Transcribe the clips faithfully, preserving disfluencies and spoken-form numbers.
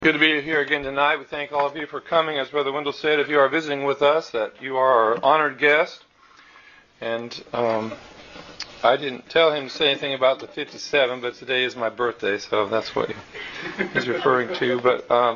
Good to be here again tonight. We thank all of you for coming. As Brother Wendell said, if you are visiting with us, that you are our honored guest. And um, I didn't tell him to say anything about the fifty-seven, but today is my birthday, so that's what he's referring to. But um,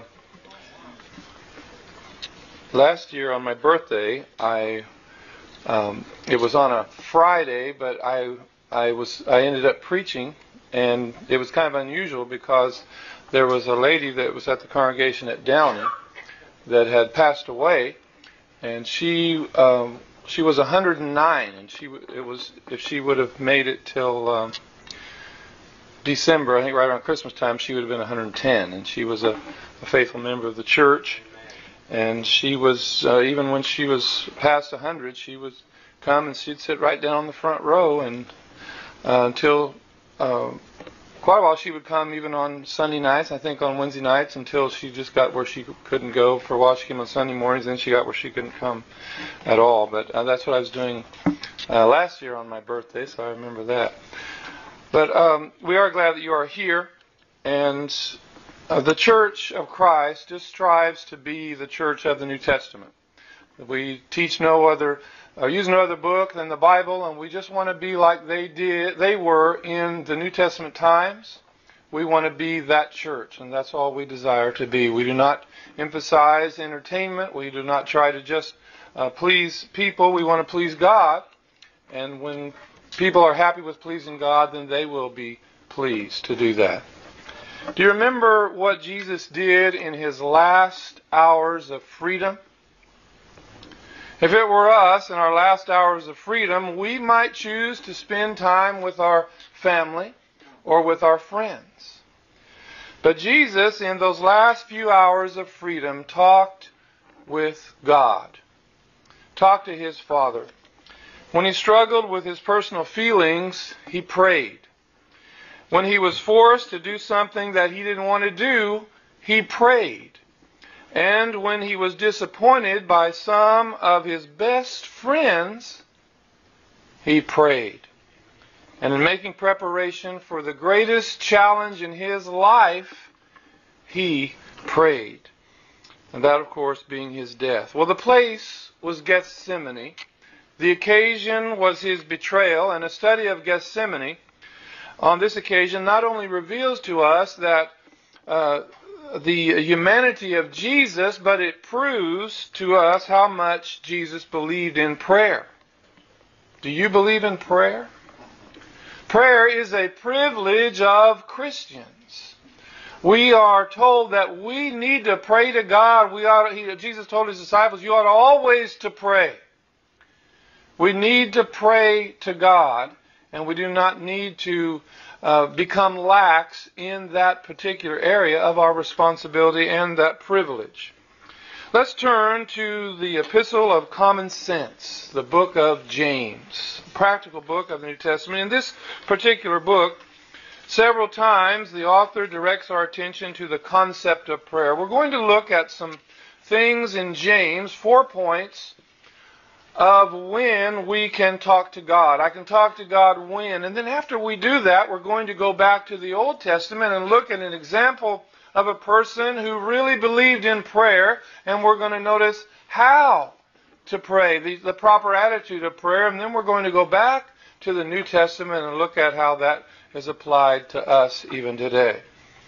last year on my birthday, I um, it was on a Friday, but I I was I ended up preaching, and it was kind of unusual because there was a lady that was at the congregation at Downey that had passed away, and she um, she was one hundred nine, and she it was if she would have made it till um, December, I think right around Christmas time, she would have been one hundred ten, and she was a, a faithful member of the church, and she was uh, even when she was past one hundred, she would come and she'd sit right down on the front row, and uh, until uh, quite a while she would come even on Sunday nights, I think on Wednesday nights, until she just got where she couldn't go. For a while she came on Sunday mornings, then she got where she couldn't come at all. But uh, that's what I was doing uh, last year on my birthday, so I remember that. But um, we are glad that you are here, and uh, the Church of Christ just strives to be the church of the New Testament. We teach no other, or use no other book than the Bible, and we just want to be like they did, they were in the New Testament times. We want to be that church, and that's all we desire to be. We do not emphasize entertainment. We do not try to just uh, please people. We want to please God, and when people are happy with pleasing God, then they will be pleased to do that. Do you remember what Jesus did in his last hours of freedom? If it were us in our last hours of freedom, we might choose to spend time with our family or with our friends. But Jesus, in those last few hours of freedom, talked with God, talked to his Father. When he struggled with his personal feelings, he prayed. When he was forced to do something that he didn't want to do, he prayed. And when he was disappointed by some of his best friends, he prayed. And in making preparation for the greatest challenge in his life, he prayed. And that, of course, being his death. Well, the place was Gethsemane. The occasion was his betrayal. And a study of Gethsemane on this occasion not only reveals to us that uh, the humanity of Jesus, but it proves to us how much Jesus believed in prayer. Do you believe in prayer? Prayer is a privilege of Christians. We are told that we need to pray to God. We ought, he, Jesus told his disciples, you ought always to pray. We need to pray to God, and we do not need to Uh, become lax in that particular area of our responsibility and that privilege. Let's turn to the Epistle of Common Sense, the book of James, practical book of the New Testament. In this particular book, several times the author directs our attention to the concept of prayer. We're going to look at some things in James, four points of when we can talk to God. I can talk to God when. And then after we do that, we're going to go back to the Old Testament and look at an example of a person who really believed in prayer. And we're going to notice how to pray, the, the proper attitude of prayer. And then we're going to go back to the New Testament and look at how that is applied to us even today.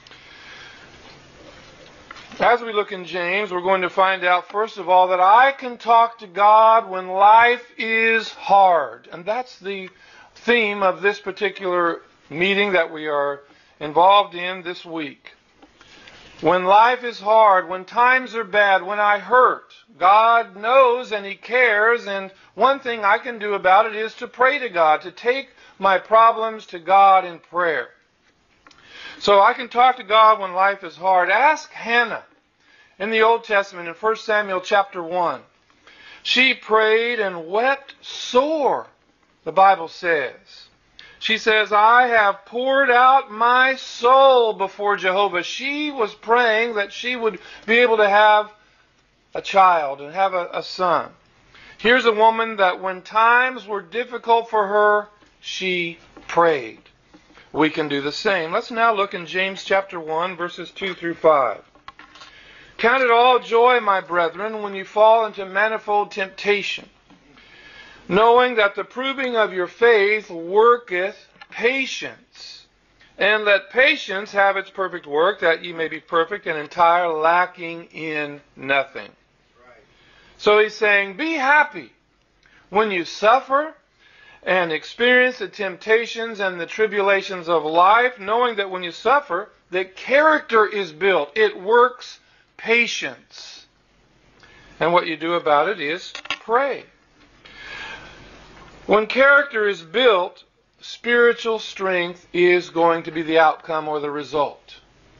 As we look in James, we're going to find out, first of all, that I can talk to God when life is hard. And that's the theme of this particular meeting that we are involved in this week. When life is hard, when times are bad, when I hurt, God knows and He cares, and one thing I can do about it is to pray to God, to take my problems to God in prayer. So I can talk to God when life is hard. Ask Hannah in the Old Testament in First Samuel chapter one. She prayed and wept sore, the Bible says. She says, I have poured out my soul before Jehovah. She was praying that she would be able to have a child and have a, a son. Here's a woman that when times were difficult for her, she prayed. We can do the same. Let's now look in James chapter one, verses two through five. Count it all joy, my brethren, when you fall into manifold temptation, knowing that the proving of your faith worketh patience. And let patience have its perfect work, that ye may be perfect and entire, lacking in nothing. Right. So he's saying, be happy when you suffer and experience the temptations and the tribulations of life, knowing that when you suffer, that character is built. It works patience. And what you do about it is pray. When character is built, spiritual strength is going to be the outcome or the result.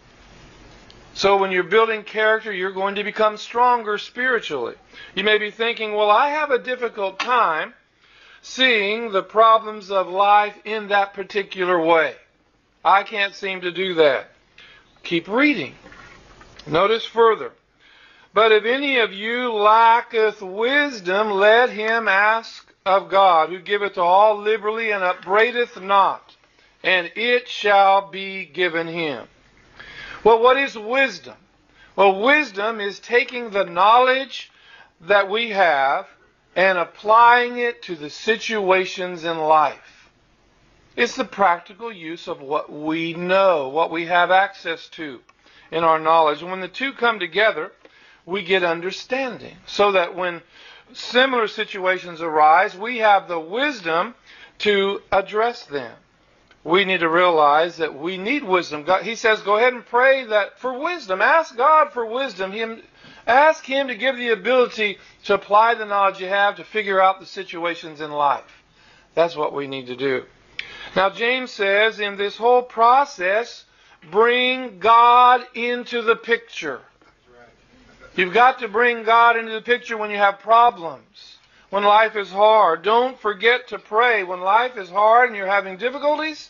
So when you're building character, you're going to become stronger spiritually. You may be thinking, well, I have a difficult time seeing the problems of life in that particular way. I can't seem to do that. Keep reading. Notice further. But if any of you lacketh wisdom, let him ask of God, who giveth to all liberally and upbraideth not, and it shall be given him. Well, what is wisdom? Well, wisdom is taking the knowledge that we have and applying it to the situations in life. It's the practical use of what we know, what we have access to in our knowledge. And when the two come together, we get understanding, so that when similar situations arise, we have the wisdom to address them. We need to realize that we need wisdom. God, he says, go ahead and pray that for wisdom. Ask God for wisdom. Him, ask Him to give the ability to apply the knowledge you have to figure out the situations in life. That's what we need to do. Now, James says, in this whole process, bring God into the picture. You've got to bring God into the picture when you have problems, when life is hard. Don't forget to pray. When life is hard and you're having difficulties,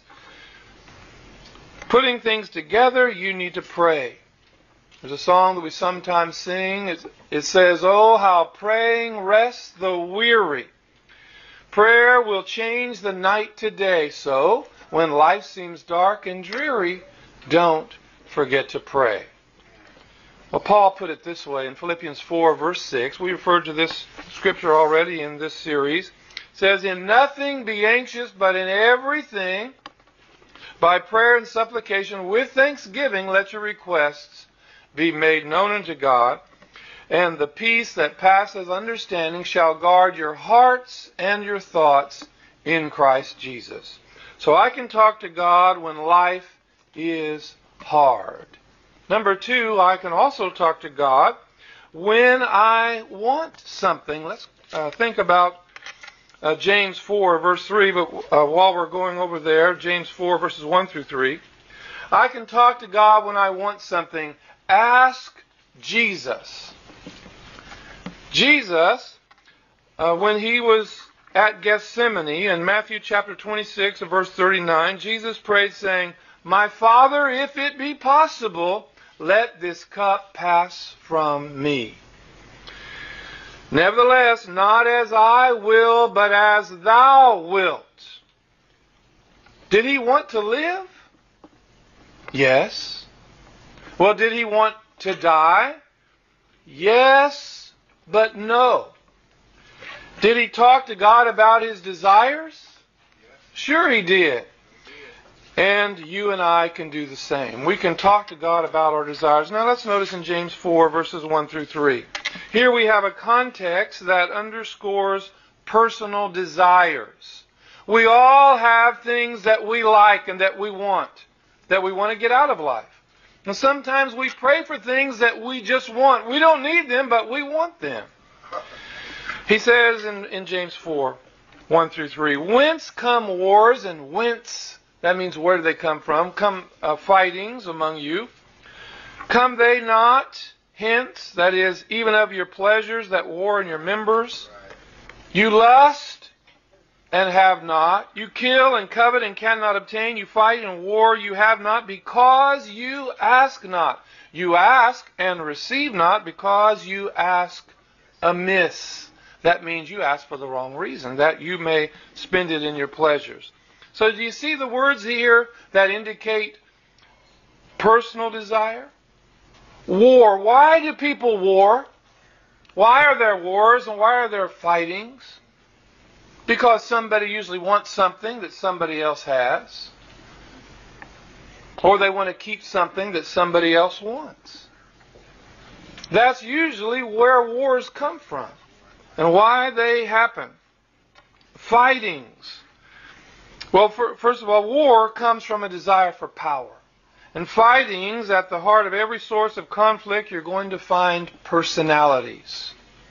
putting things together, you need to pray. There's a song that we sometimes sing. It, it says, oh, how praying rests the weary. Prayer will change the night to day. So, when life seems dark and dreary, don't forget to pray. Well, Paul put it this way in Philippians four, verse six. We referred to this scripture already in this series. It says, in nothing be anxious, but in everything, by prayer and supplication, with thanksgiving, let your requests be made known unto God, and the peace that passeth understanding shall guard your hearts and your thoughts in Christ Jesus. So I can talk to God when life is hard. Number two, I can also talk to God when I want something. Let's uh, think about uh, James four, verse three, but uh, while we're going over there, James four, verses one through three. I can talk to God when I want something. Ask Jesus. Jesus, uh, when he was at Gethsemane, in Matthew chapter twenty-six, verse thirty-nine, Jesus prayed saying, my Father, if it be possible, let this cup pass from me. Nevertheless, not as I will, but as thou wilt. Did he want to live? Yes. Well, did he want to die? Yes, but no. Did he talk to God about his desires? Sure he did. And you and I can do the same. We can talk to God about our desires. Now let's notice in James four, verses one through three. Here we have a context that underscores personal desires. We all have things that we like and that we want, that we want to get out of life. And sometimes we pray for things that we just want. We don't need them, but we want them. He says in, in James four, one through three, whence come wars and whence... That means where do they come from? Come uh, fightings among you. Come they not hence, that is, even of your pleasures that war in your members. You lust and have not. You kill and covet and cannot obtain. You fight and war you have not, because you ask not. You ask and receive not, because you ask amiss. That means you ask for the wrong reason, that you may spend it in your pleasures. So do you see the words here that indicate personal desire? War. Why do people war? Why are there wars and why are there fightings? Because somebody usually wants something that somebody else has. Or they want to keep something that somebody else wants. That's usually where wars come from and why they happen. Fightings. Well, for, first of all, war comes from a desire for power. And fightings, at the heart of every source of conflict, you're going to find personalities.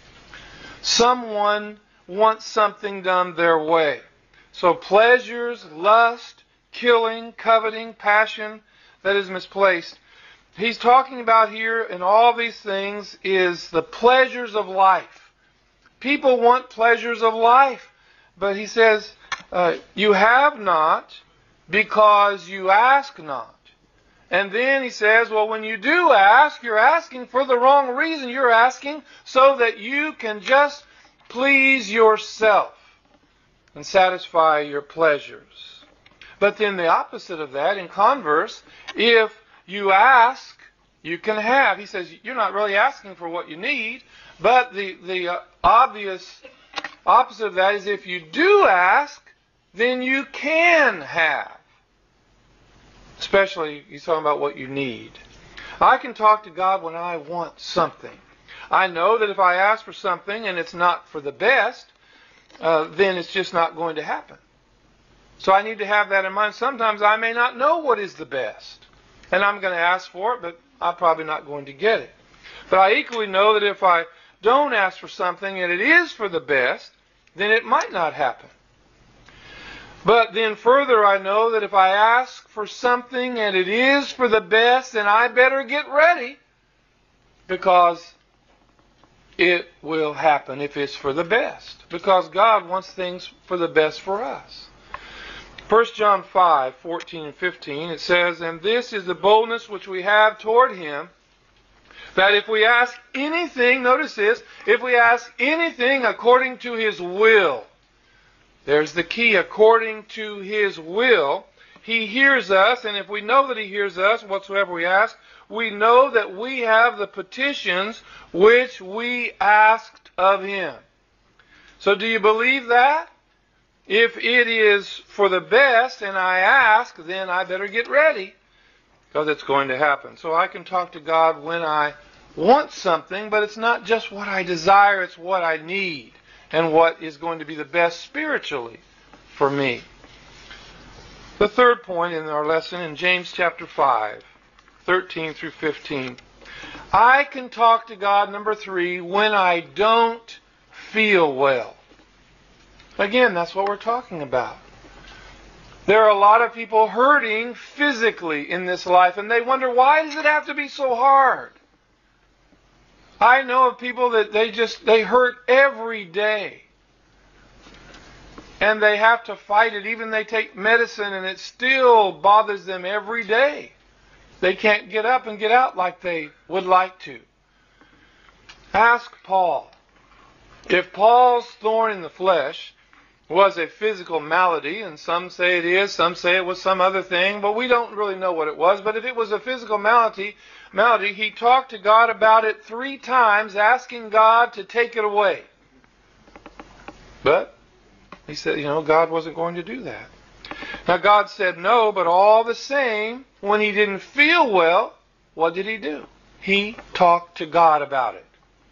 Someone wants something done their way. So pleasures, lust, killing, coveting, passion that is misplaced. He's talking about here in all these things is the pleasures of life. People want pleasures of life. But he says, uh, you have not because you ask not. And then he says, well, when you do ask, you're asking for the wrong reason. You're asking so that you can just please yourself and satisfy your pleasures. But then the opposite of that, in converse, if you ask, you can have. He says, you're not really asking for what you need, but the, the uh, obvious opposite of that is if you do ask, then you can have. Especially, he's talking about what you need. I can talk to God when I want something. I know that if I ask for something and it's not for the best, uh, then it's just not going to happen. So I need to have that in mind. Sometimes I may not know what is the best. And I'm going to ask for it, but I'm probably not going to get it. But I equally know that if I don't ask for something and it is for the best, then it might not happen. But then further, I know that if I ask for something and it is for the best, then I better get ready because it will happen if it's for the best. Because God wants things for the best for us. First John five, fourteen and fifteen, it says, and this is the boldness which we have toward Him, that if we ask anything, notice this, if we ask anything according to His will, there's the key, according to His will, He hears us, and if we know that He hears us, whatsoever we ask, we know that we have the petitions which we asked of Him. So do you believe that? If it is for the best and I ask, then I better get ready because it's going to happen. So I can talk to God when I want something, but it's not just what I desire, it's what I need and what is going to be the best spiritually for me. The third point in our lesson in James chapter five, thirteen through fifteen. I can talk to God, number three, when I don't feel well. Again, that's what we're talking about. There are a lot of people hurting physically in this life, and they wonder, why does it have to be so hard? I know of people that they just, they hurt every day. And they have to fight it. Even they take medicine, and it still bothers them every day. They can't get up and get out like they would like to. Ask Paul. If Paul's thorn in the flesh was a physical malady, and some say it is, some say it was some other thing, but we don't really know what it was. But if it was a physical malady, malady, he talked to God about it three times, asking God to take it away. But he said, you know, God wasn't going to do that. Now God said no, but all the same, when he didn't feel well, what did he do? He talked to God about it.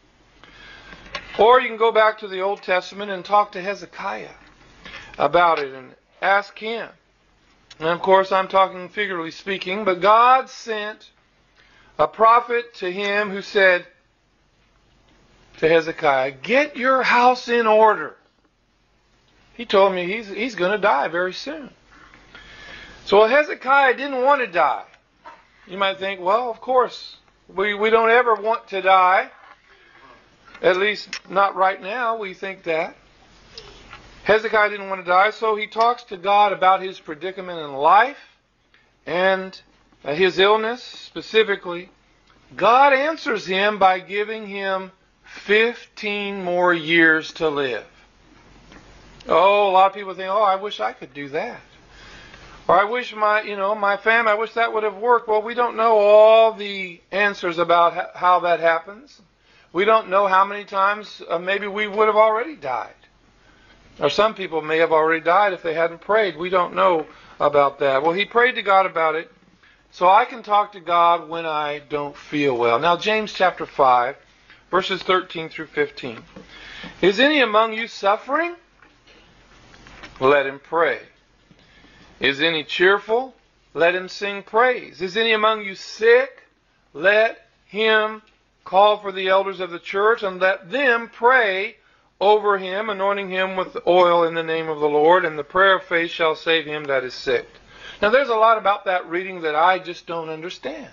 Or you can go back to the Old Testament and talk to Hezekiah about it and ask him. And of course I'm talking figuratively speaking, but God sent a prophet to him who said to Hezekiah, get your house in order. He told me he's, he's going to die very soon. So well, Hezekiah didn't want to die. You might think, well, of course, we, we don't ever want to die. At least not right now, we think that. Hezekiah didn't want to die, so he talks to God about his predicament in life and his illness specifically. God answers him by giving him fifteen more years to live. Oh, a lot of people think, oh, I wish I could do that. Or I wish my, you know, my family, I wish that would have worked. Well, we don't know all the answers about how that happens. We don't know how many times uh, maybe we would have already died. Or some people may have already died if they hadn't prayed. We don't know about that. Well, he prayed to God about it. So I can talk to God when I don't feel well. Now, James chapter five, verses thirteen through fifteen. Is any among you suffering? Let him pray. Is any cheerful? Let him sing praise. Is any among you sick? Let him call for the elders of the church and let them pray over him, anointing him with oil in the name of the Lord, and the prayer of faith shall save him that is sick. Now, there's a lot about that reading that I just don't understand.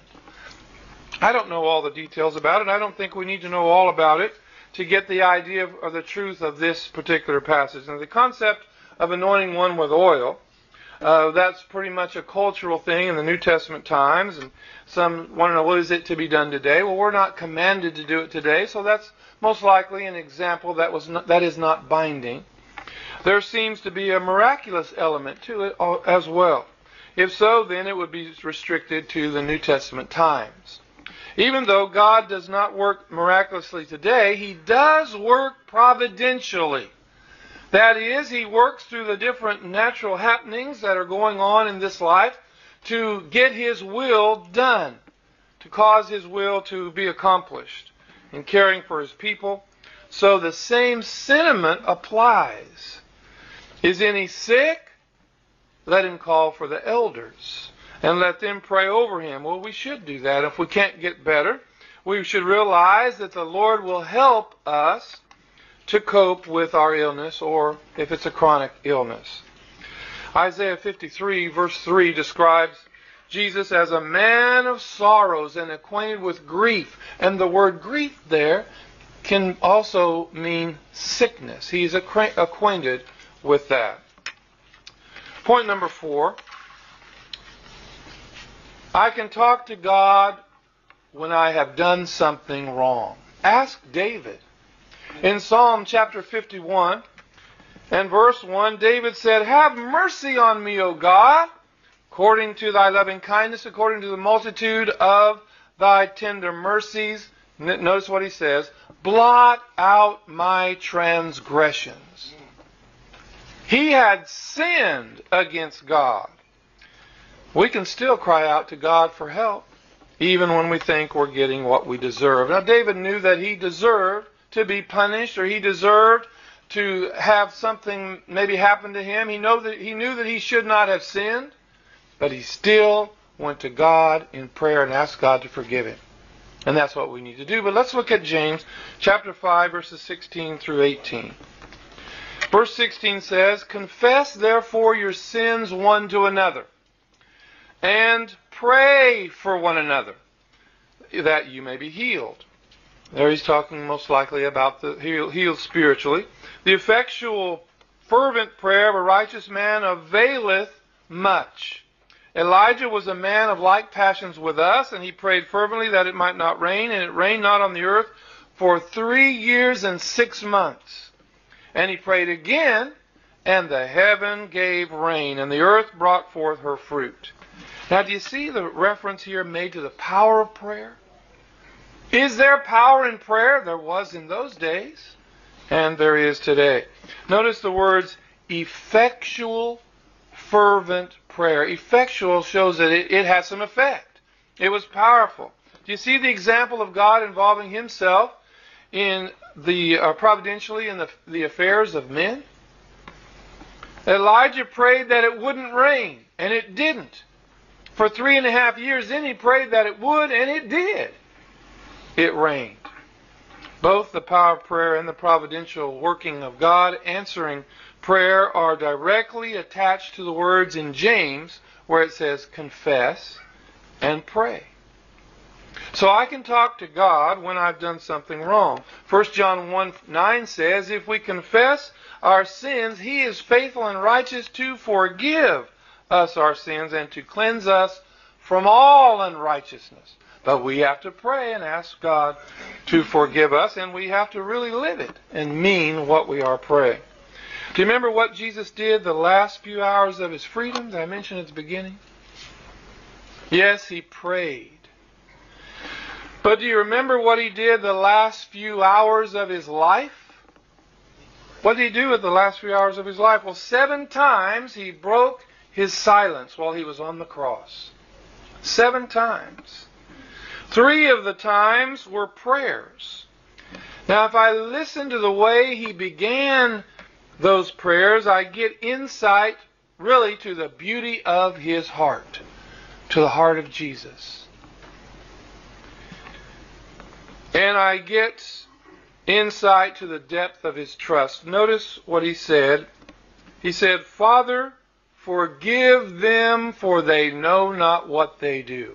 I don't know all the details about it. I don't think we need to know all about it to get the idea of, of the truth of this particular passage. Now, the concept of anointing one with oil, uh, that's pretty much a cultural thing in the New Testament times. And some want to know, well, is it to be done today? Well, we're not commanded to do it today, so that's most likely an example that was not, that is not binding. There seems to be a miraculous element to it as well. If so, then it would be restricted to the New Testament times. Even though God does not work miraculously today, He does work providentially. That is, He works through the different natural happenings that are going on in this life to get His will done, to cause His will to be accomplished in caring for His people. So the same sentiment applies. Is any sick? Let him call for the elders and let them pray over him. Well, we should do that. If we can't get better, we should realize that the Lord will help us to cope with our illness, or if it's a chronic illness. Isaiah fifty-three verse three describes Jesus as a man of sorrows and acquainted with grief. And the word grief there can also mean sickness. He's acquainted with that. Point number four. I can talk to God when I have done something wrong. Ask David. In Psalm chapter fifty-one and verse one, David said, "Have mercy on me, O God, according to thy loving kindness, according to the multitude of thy tender mercies." Notice what he says, "Blot out my transgressions." He had sinned against God. We can still cry out to God for help, even when we think we're getting what we deserve. Now, David knew that he deserved to be punished, or he deserved to have something maybe happen to him. He, know that, he knew that he should not have sinned, but he still went to God in prayer and asked God to forgive him. And that's what we need to do. But let's look at James chapter five, verses sixteen through eighteen. Verse sixteen says, "Confess therefore your sins one to another, and pray for one another, that you may be healed." There he's talking most likely about the healed, healed spiritually. "The effectual, fervent prayer of a righteous man availeth much." Elijah was a man of like passions with us, and he prayed fervently that it might not rain, and it rained not on the earth for three years and six months. And he prayed again, and the heaven gave rain, and the earth brought forth her fruit. Now, do you see the reference here made to the power of prayer? Is there power in prayer? There was in those days, and there is today. Notice the words effectual, fervent prayer. Effectual shows that it, it has some effect. It was powerful. Do you see the example of God involving Himself in the uh, providentially in the, the affairs of men? Elijah prayed that it wouldn't rain, and it didn't. For three and a half years, then he prayed that it would, and it did. It rained. Both the power of prayer and the providential working of God answering prayer are directly attached to the words in James where it says confess and pray. So I can talk to God when I've done something wrong. First John one nine says, "If we confess our sins, He is faithful and righteous to forgive us our sins and to cleanse us from all unrighteousness." But we have to pray and ask God to forgive us, and we have to really live it and mean what we are praying. Do you remember what Jesus did the last few hours of his freedom that I mentioned at the beginning? Yes, he prayed. But do you remember what he did the last few hours of his life? What did he do with the last few hours of his life? Well, seven times he broke his silence while he was on the cross. Seven times. Three of the times were prayers. Now, if I listen to the way he began those prayers, I get insight really to the beauty of his heart, to the heart of Jesus. And I get insight to the depth of his trust. Notice what he said. He said, "Father, forgive them, for they know not what they do."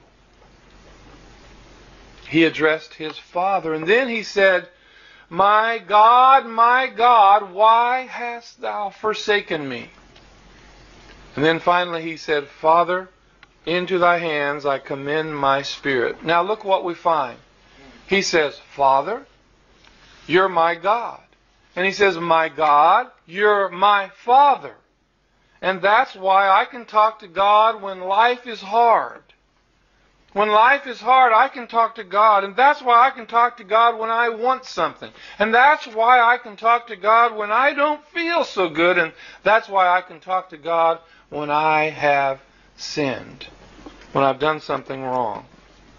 He addressed his Father. And then he said, "My God, my God, why hast thou forsaken me?" And then finally he said, "Father, into thy hands I commend my spirit." Now look what we find. He says, "Father, you're my God." And he says, "My God, you're my Father." And that's why I can talk to God when life is hard. When life is hard, I can talk to God. And that's why I can talk to God when I want something. And that's why I can talk to God when I don't feel so good. And that's why I can talk to God when I have sinned, when I've done something wrong.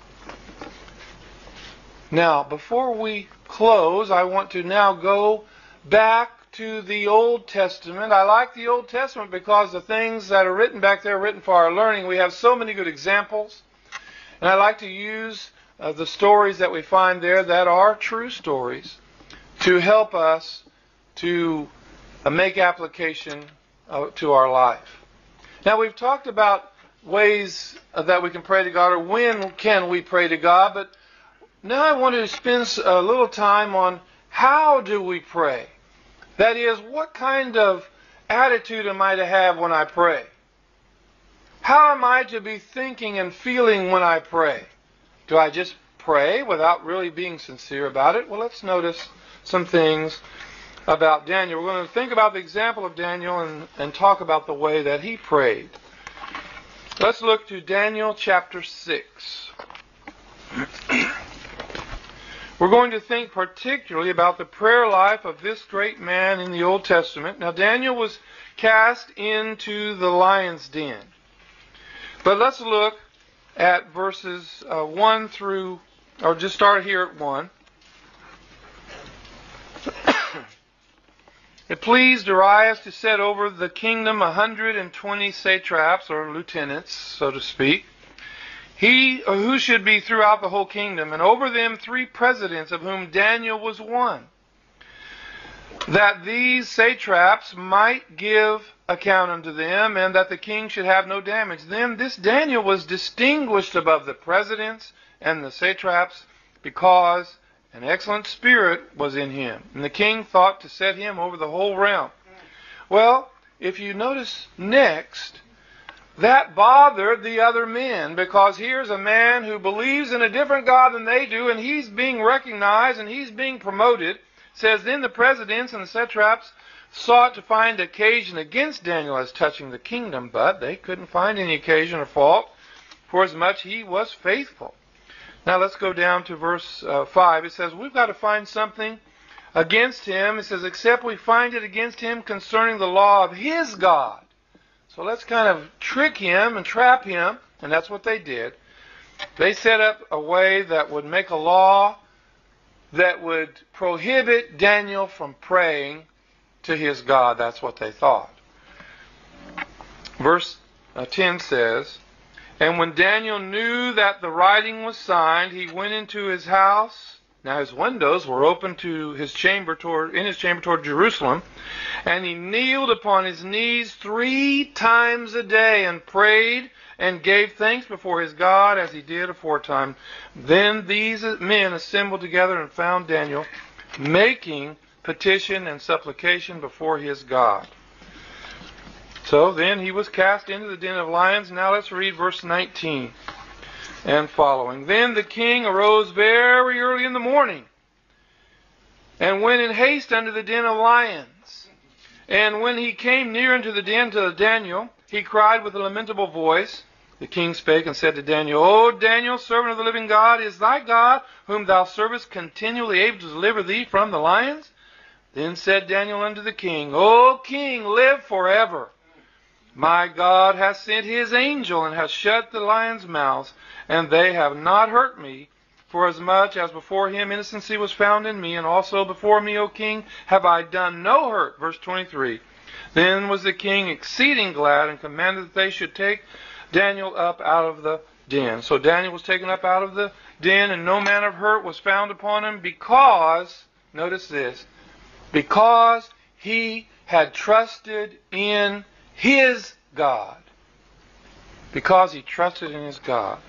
Now, before we close, I want to now go back to the Old Testament. I like the Old Testament because the things that are written back there are written for our learning. We have so many good examples. And I like to use uh, the stories that we find there that are true stories to help us to uh, make application uh, to our life. Now, we've talked about ways uh, that we can pray to God, or when can we pray to God, but now I want to spend a little time on how do we pray. That is, what kind of attitude am I to have when I pray? How am I to be thinking and feeling when I pray? Do I just pray without really being sincere about it? Well, let's notice some things about Daniel. We're going to think about the example of Daniel and, and talk about the way that he prayed. Let's look to Daniel chapter six. We're going to think particularly about the prayer life of this great man in the Old Testament. Now, Daniel was cast into the lion's den. But let's look at verses uh, one through, or just start here at one. It pleased Darius to set over the kingdom a hundred and twenty satraps, or lieutenants, so to speak, he who should be throughout the whole kingdom, and over them three presidents, of whom Daniel was one, that these satraps might give account unto them, and that the king should have no damage. Then this Daniel was distinguished above the presidents and the satraps, because an excellent spirit was in him, and the king thought to set him over the whole realm. Well, if you notice next, that bothered the other men, because here's a man who believes in a different God than they do, and he's being recognized and he's being promoted. It says, then the presidents and the satraps sought to find occasion against Daniel as touching the kingdom, but they couldn't find any occasion or fault, for as much he was faithful. Now let's go down to verse uh, five. It says, we've got to find something against him. It says, except we find it against him concerning the law of his God. So let's kind of trick him and trap him, and that's what they did. They set up a way that would make a law that would prohibit Daniel from praying to his God. That's what they thought. Verse ten says, and when Daniel knew that the writing was signed, he went into his house. Now his windows were open to his chamber toward, in his chamber toward Jerusalem, and he kneeled upon his knees three times a day and prayed and gave thanks before his God as he did aforetime. Then these men assembled together and found Daniel making petition and supplication before his God. So then he was cast into the den of lions. Now let's read verse nineteen and following. Then the king arose very early in the morning and went in haste unto the den of lions. And when he came near unto the den to Daniel, he cried with a lamentable voice. The king spake and said to Daniel, O Daniel, servant of the living God, is thy God, whom thou servest, continually able to deliver thee from the lions? Then said Daniel unto the king, O king, live forever. My God hath sent his angel, and hath shut the lions' mouths, and they have not hurt me, forasmuch as before him innocency was found in me, and also before me, O king, have I done no hurt. Verse twenty-three. Then was the king exceeding glad, and commanded that they should take Daniel up out of the den. So Daniel was taken up out of the den, and no manner of hurt was found upon him, because, notice this, because he had trusted in his God. Because he trusted in his God.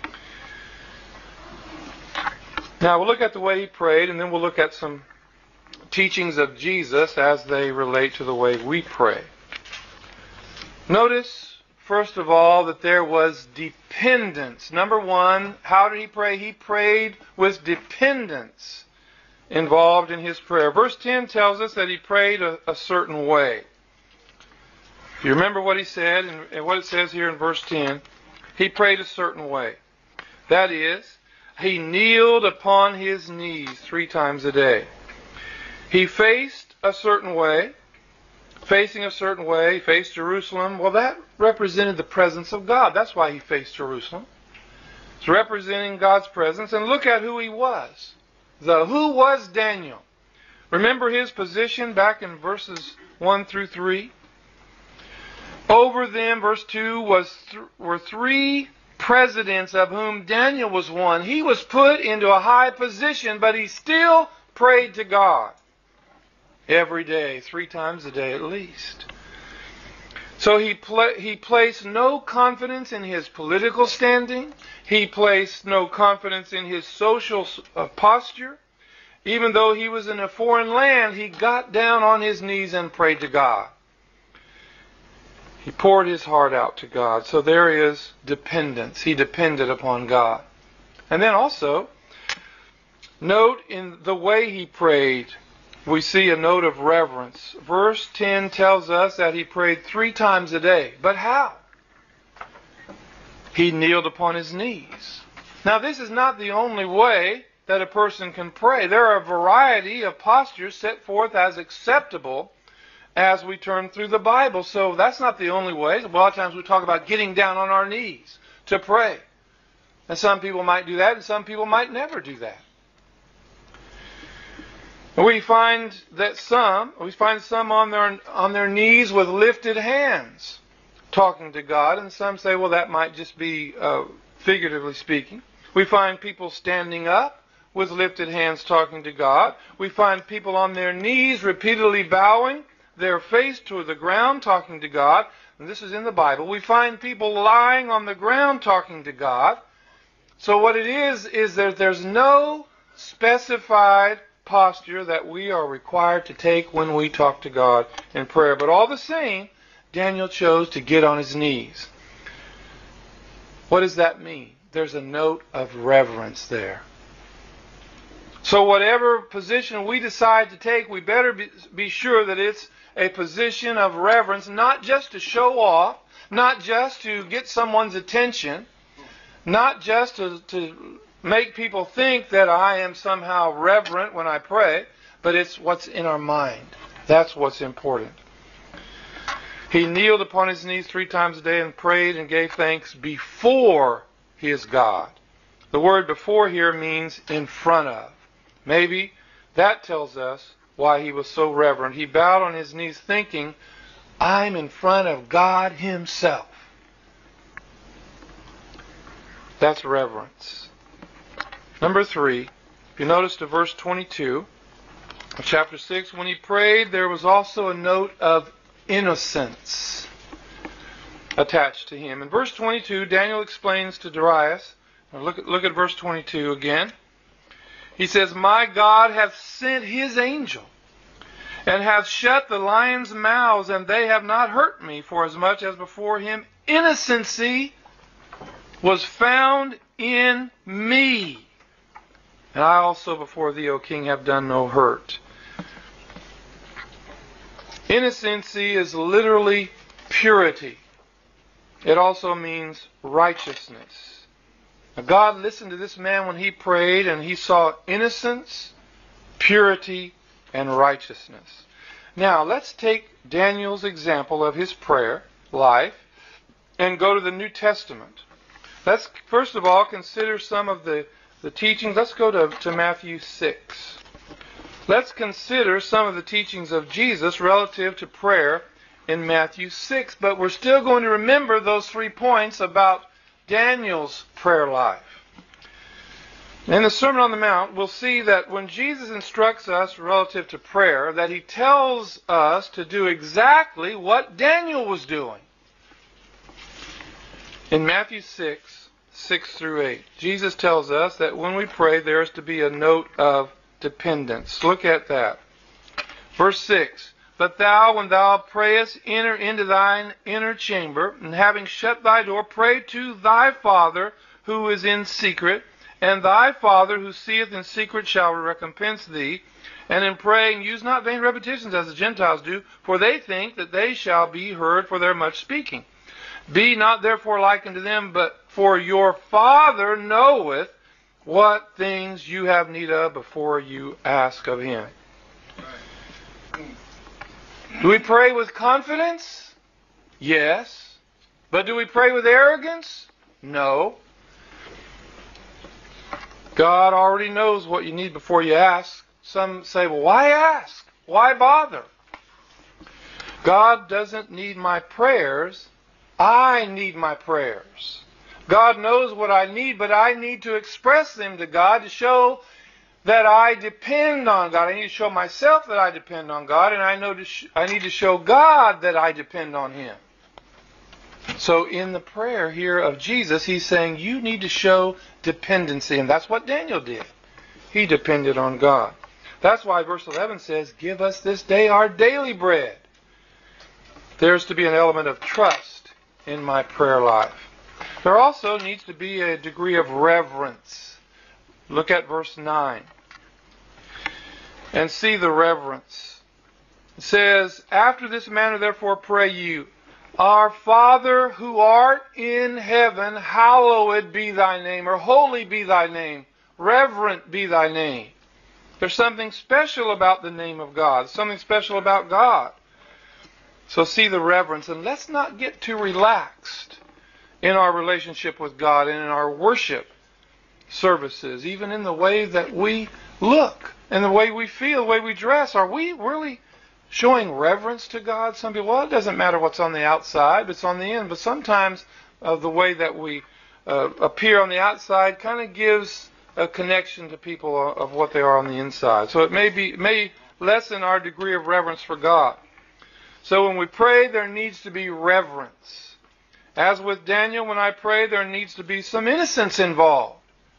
Now we'll look at the way he prayed, and then we'll look at some teachings of Jesus as they relate to the way we pray. Notice, first of all, that there was dependence. Number one, how did he pray? He prayed with dependence involved in his prayer. Verse ten tells us that he prayed a, a certain way. If you remember what he said, and, and what it says here in verse ten, he prayed a certain way. That is, he kneeled upon his knees three times a day. He faced a certain way, facing a certain way, he faced Jerusalem. Well, that represented the presence of God. That's why he faced Jerusalem. It's representing God's presence. And look at who he was. The who was Daniel. Remember his position back in verses one through three? Over them, verse two, was th- were three presidents, of whom Daniel was one. He was put into a high position, but he still prayed to God every day, three times a day at least. So he pla- he placed no confidence in his political standing. He placed no confidence in his social uh, posture. Even though he was in a foreign land, he got down on his knees and prayed to God. He poured his heart out to God. So there is dependence. He depended upon God. And then also, note in the way he prayed, we see a note of reverence. Verse ten tells us that he prayed three times a day. But how? He kneeled upon his knees. Now, this is not the only way that a person can pray. There are a variety of postures set forth as acceptable as we turn through the Bible. So that's not the only way. A lot of times we talk about getting down on our knees to pray. And some people might do that, and some people might never do that. We find that some, we find some on their on their knees with lifted hands talking to God, and some say, well, that might just be uh, figuratively speaking. We find people standing up with lifted hands talking to God. We find people on their knees repeatedly bowing their face toward the ground talking to God. And this is in the Bible. We find people lying on the ground talking to God. So what it is, is that there's no specified posture that we are required to take when we talk to God in prayer. But all the same, Daniel chose to get on his knees. What does that mean? There's a note of reverence there. So whatever position we decide to take, we better be, be sure that it's a position of reverence, not just to show off, not just to get someone's attention, not just to, to make people think that I am somehow reverent when I pray, but it's what's in our mind. That's what's important. He kneeled upon his knees three times a day and prayed and gave thanks before his God. The word before here means in front of. Maybe that tells us why he was so reverent. He bowed on his knees thinking, I'm in front of God himself. That's reverence. Number three, if you notice to verse twenty-two of chapter six, when he prayed, there was also a note of innocence attached to him. In verse twenty-two, Daniel explains to Darius, now look at, look at verse twenty-two again. He says, my God hath sent his angel, and hath shut the lions' mouths, and they have not hurt me, forasmuch as before him innocency was found in me. And I also before thee, O king, have done no hurt. Innocency is literally purity. It also means righteousness. Now, God listened to this man when he prayed, and he saw innocence, purity, and righteousness. Now, let's take Daniel's example of his prayer life and go to the New Testament. Let's, first of all, consider some of the, the teachings. Let's go to, to Matthew six. Let's consider some of the teachings of Jesus relative to prayer in Matthew six. But we're still going to remember those three points about Daniel's prayer life. In the Sermon on the Mount, we'll see that when Jesus instructs us relative to prayer, that he tells us to do exactly what Daniel was doing. In Matthew six, six through eight, Jesus tells us that when we pray, there is to be a note of dependence. Look at that. Verse six, "But thou, when thou prayest, enter into thine inner chamber, and having shut thy door, pray to thy Father who is in secret, and thy Father who seeth in secret shall recompense thee. And in praying, use not vain repetitions as the Gentiles do, for they think that they shall be heard for their much speaking. Be not therefore like unto them, but for your Father knoweth what things you have need of before you ask of him." Do we pray with confidence? Yes. But do we pray with arrogance? No. God already knows what you need before you ask. Some say, well, why ask? Why bother? God doesn't need my prayers. I need my prayers. God knows what I need, but I need to express them to God to show that I depend on God. I need to show myself that I depend on God, and I know to sh- I need to show God that I depend on him. So in the prayer here of Jesus, he's saying you need to show dependency, and that's what Daniel did. He depended on God. That's why verse eleven says, "Give us this day our daily bread." There's to be an element of trust in my prayer life. There also needs to be a degree of reverence. Look at verse nine and see the reverence. It says, "After this manner therefore pray you, Our Father who art in heaven, hallowed be thy name," or holy be thy name, reverent be thy name. There's something special about the name of God, something special about God. So see the reverence, and let's not get too relaxed in our relationship with God and in our worship services, even in the way that we look and the way we feel, the way we dress. Are we really showing reverence to God? Some people, well, it doesn't matter what's on the outside, it's on the end. But sometimes uh, the way that we uh, appear on the outside kind of gives a connection to people of what they are on the inside. So it may be may lessen our degree of reverence for God. So when we pray, there needs to be reverence. As with Daniel, when I pray, there needs to be some innocence involved.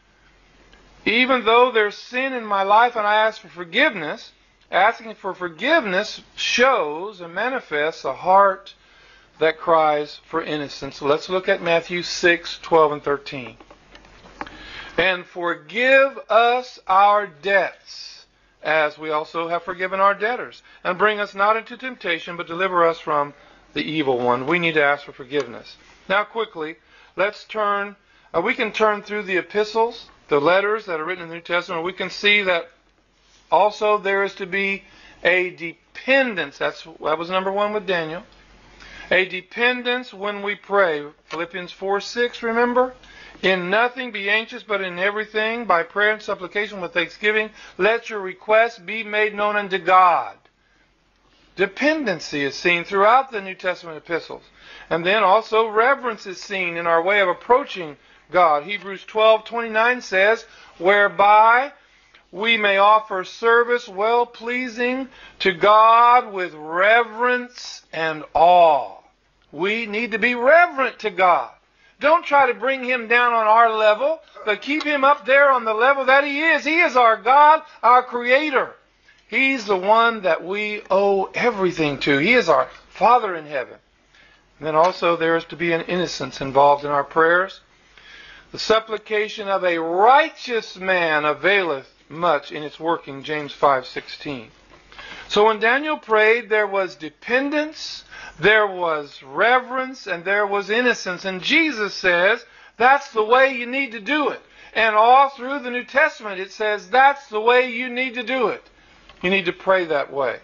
Even though there's sin in my life and I ask for forgiveness, asking for forgiveness shows and manifests a heart that cries for innocence. Let's look at Matthew six, twelve, and thirteen. "And forgive us our debts, as we also have forgiven our debtors. And bring us not into temptation, but deliver us from the evil one." We need to ask for forgiveness. Now quickly, let's turn, uh, we can turn through the epistles, the letters that are written in the New Testament. We can see that also there is to be a dependence. That's, that was number one with Daniel. A dependence when we pray. Philippians four, six, remember? "In nothing be anxious, but in everything, by prayer and supplication with thanksgiving, let your requests be made known unto God." Dependency is seen throughout the New Testament epistles. And then also reverence is seen in our way of approaching God. Hebrews twelve, twenty-nine says, "Whereby we may offer service well-pleasing to God with reverence and awe." We need to be reverent to God. Don't try to bring him down on our level, but keep him up there on the level that he is. He is our God, our Creator. He's the one that we owe everything to. He is our Father in heaven. And then also there is to be an innocence involved in our prayers. "The supplication of a righteous man availeth much in its working," James five, sixteen. So when Daniel prayed, there was dependence, there was reverence, and there was innocence. And Jesus says that's the way you need to do it. And all through the New Testament it says that's the way you need to do it. You need to pray that way.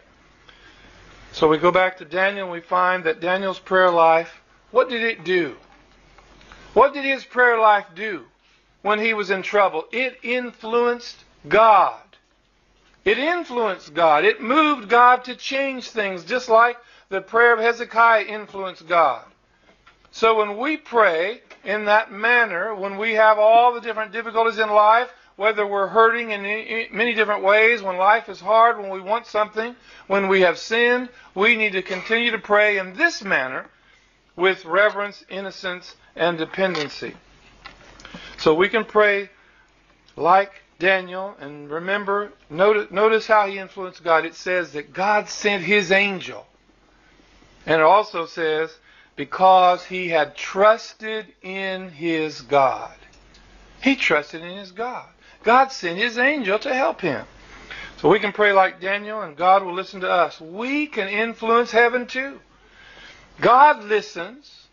So we go back to Daniel and we find that Daniel's prayer life, what did it do? What did his prayer life do when he was in trouble? It influenced God. It influenced God. It moved God to change things, just like the prayer of Hezekiah influenced God. So when we pray in that manner, when we have all the different difficulties in life, whether we're hurting in many different ways, when life is hard, when we want something, when we have sinned, we need to continue to pray in this manner with reverence, innocence, and dependency. So we can pray like Daniel, and remember, notice, notice how he influenced God. It says that God sent his angel. And it also says, because he had trusted in his God. He trusted in his God. God sent his angel to help him. So we can pray like Daniel, and God will listen to us. We can influence heaven too. God listens.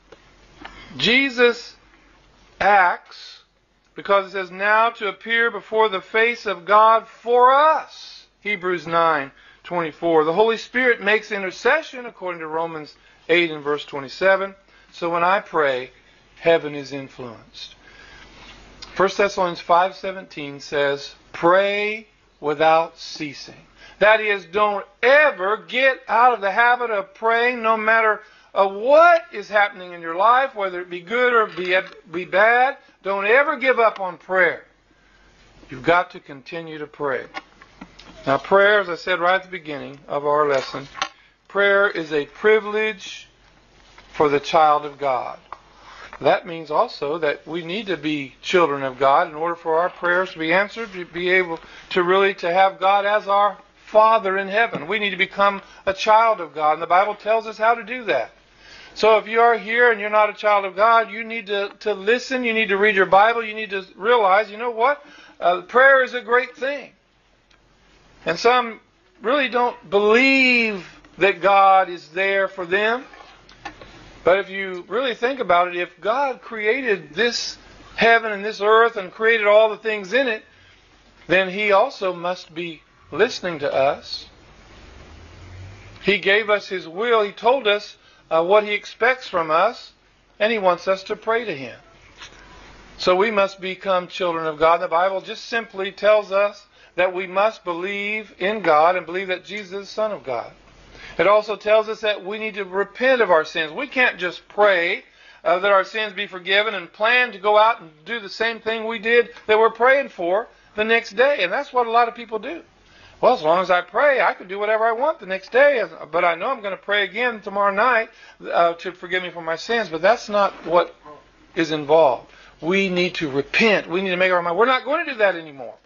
Jesus acts, because it says, now to appear before the face of God for us. Hebrews nine twenty-four. The Holy Spirit makes intercession, according to Romans eight and verse twenty-seven. So when I pray, heaven is influenced. First Thessalonians five seventeen says, pray without ceasing. That is, don't ever get out of the habit of praying, no matter uh, what is happening in your life, whether it be good or be, be bad. Don't ever give up on prayer. You've got to continue to pray. Now, prayer, as I said right at the beginning of our lesson, prayer is a privilege for the child of God. That means also that we need to be children of God in order for our prayers to be answered, to be able to really to have God as our Father in heaven. We need to become a child of God, and the Bible tells us how to do that. So if you are here and you're not a child of God, you need to, to listen, you need to read your Bible, you need to realize, you know what? Uh, prayer is a great thing. And some really don't believe that God is there for them. But if you really think about it, if God created this heaven and this earth and created all the things in it, then He also must be listening to us. He gave us His will. He told us uh, what He expects from us, and He wants us to pray to Him. So we must become children of God. The Bible just simply tells us that we must believe in God and believe that Jesus is the Son of God. It also tells us that we need to repent of our sins. We can't just pray uh, that our sins be forgiven and plan to go out and do the same thing we did that we're praying for the next day. And that's what a lot of people do. Well, as long as I pray, I can do whatever I want the next day. But I know I'm going to pray again tomorrow night uh, to forgive me for my sins. But that's not what is involved. We need to repent. We need to make our mind. We're not going to do that anymore.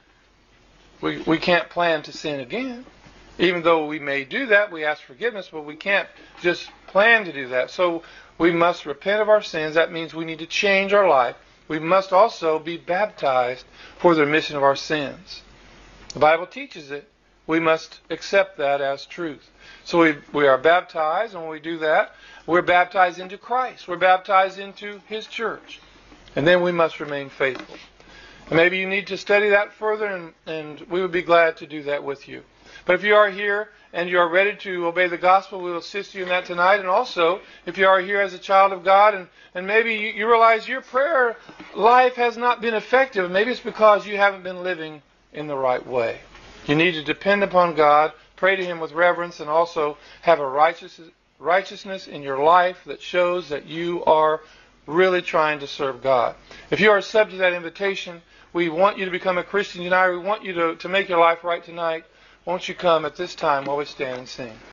We, we can't plan to sin again. Even though we may do that, we ask forgiveness, but we can't just plan to do that. So we must repent of our sins. That means we need to change our life. We must also be baptized for the remission of our sins. The Bible teaches it. We must accept that as truth. So we, we are baptized, and when we do that, we're baptized into Christ. We're baptized into His church. And then we must remain faithful. And maybe you need to study that further, and, and we would be glad to do that with you. But if you are here and you are ready to obey the gospel, we will assist you in that tonight. And also, if you are here as a child of God and, and maybe you, you realize your prayer life has not been effective, maybe it's because you haven't been living in the right way. You need to depend upon God, pray to Him with reverence, and also have a righteous, righteousness in your life that shows that you are really trying to serve God. If you are subject to that invitation, we want you to become a Christian tonight. We want you to, to make your life right tonight. Won't you come at this time while we stand and sing?